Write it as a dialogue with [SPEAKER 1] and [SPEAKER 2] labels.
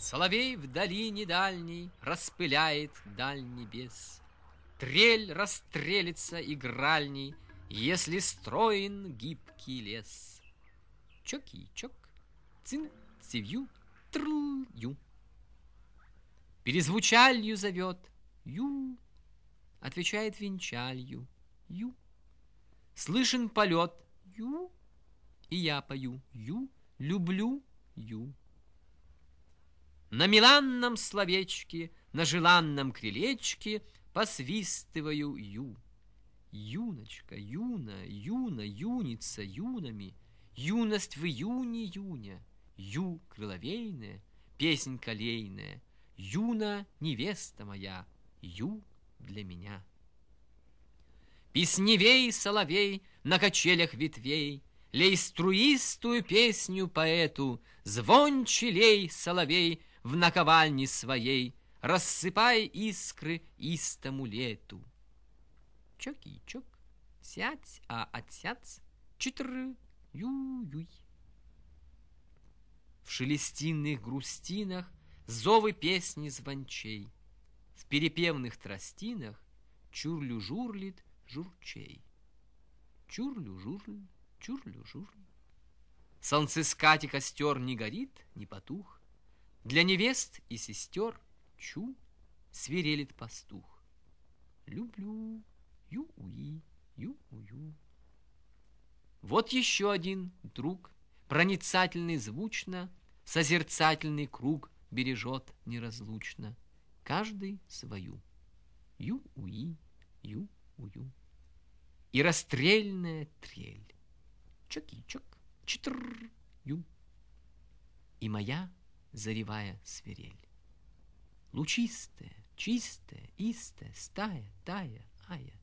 [SPEAKER 1] Соловей в долине дальней распыляет даль небес. Трель расстрелится игральней, если строен гибкий лес. Чоки-чок, цин-цивью, трл-ю. Перезвучалью зовет ю, отвечает венчалью ю. Слышен полет ю, и я пою ю, люблю ю. На миланном словечке, на желанном крылечке посвистываю ю. Юночка, юна, юна, юница, юнами, юность в июне, юня, ю крыловейная, песнь колейная, юна невеста моя, ю для меня. Песневей, соловей, на качелях ветвей, лей струистую песню поэту, звонче лей, соловей, в наковальне своей, рассыпай искры истому лету. Чоки-чок, сядь, а отсядь, читр-ю-юй. В шелестинных грустинах зовы песни звончей, в перепевных тростинах чурлю-журлит журчей. Чурлю-журль, чурлю-журль. В солнцескате костер не горит, не потух, для невест и сестер чу свирелит пастух. Люблю ю-уи, ю-ую. Вот еще один друг, проницательный звучно, созерцательный круг бережет неразлучно, каждый свою. Ю-уи, ю-ую. И расстрельная трель. Чоки-чок, читр-ю. И моя заревая свирель. Лучистая, чистая, истая, стая, тая, ая.